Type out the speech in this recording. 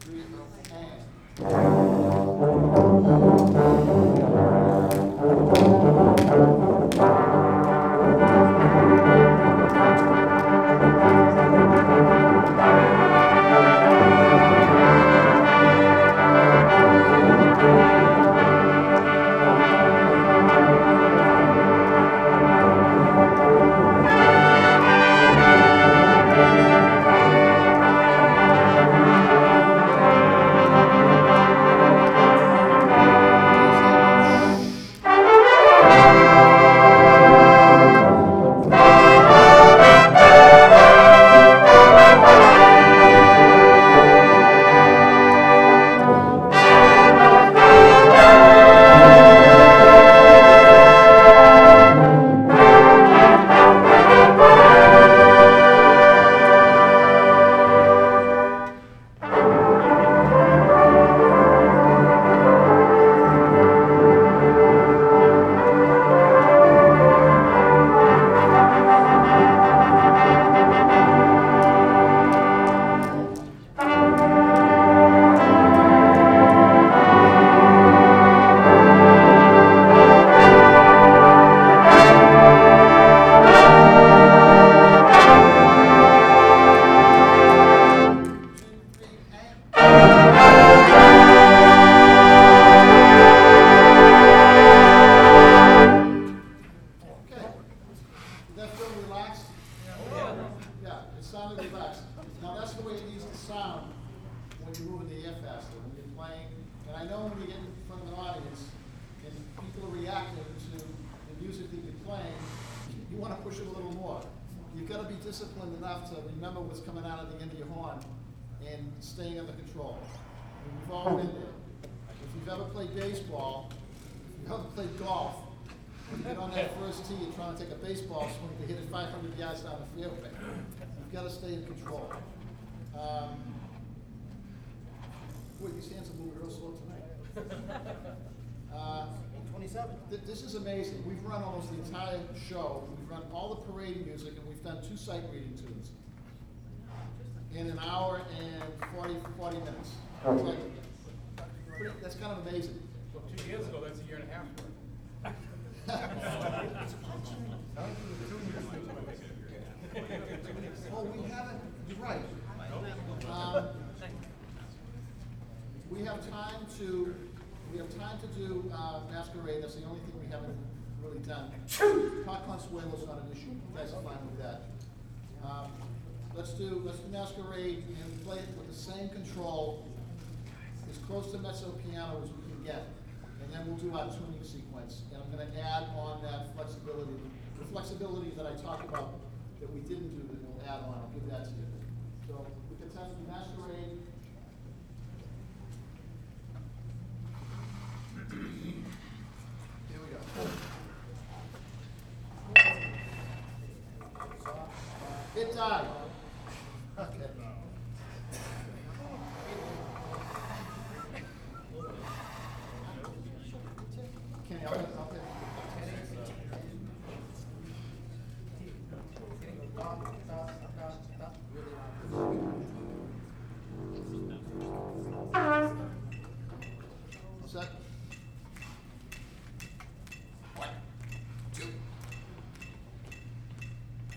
three, and. Disciplined enough to remember what's coming out of the end of your horn and staying under control. And we've all been there. If you've ever played baseball, if you've ever played golf, when you get on that first tee, you're trying to take a baseball swing to hit it 500 yards down the field. You've got to stay in control. Boy, these hands are moving real slow tonight. 27. This is amazing. We've run almost the entire show. We've run all the parade music, and we've done 2 sight reading tunes in an hour and 40 minutes. That's kind of amazing. Well, 2 years ago, that's a year and a half worth. Oh, we haven't. You're right. We have time to. We have time to do Masquerade. That's the only thing we haven't really done. Talk Consuelo is not an issue. You guys are fine with that. Let's do Masquerade and play it with the same control, as close to mezzo piano as we can get. And then we'll do our tuning sequence. And I'm going to add on that flexibility. The flexibility that I talked about that we didn't do, that we'll add on. I'll give that to you. So we can test the Masquerade. Here we go. It died.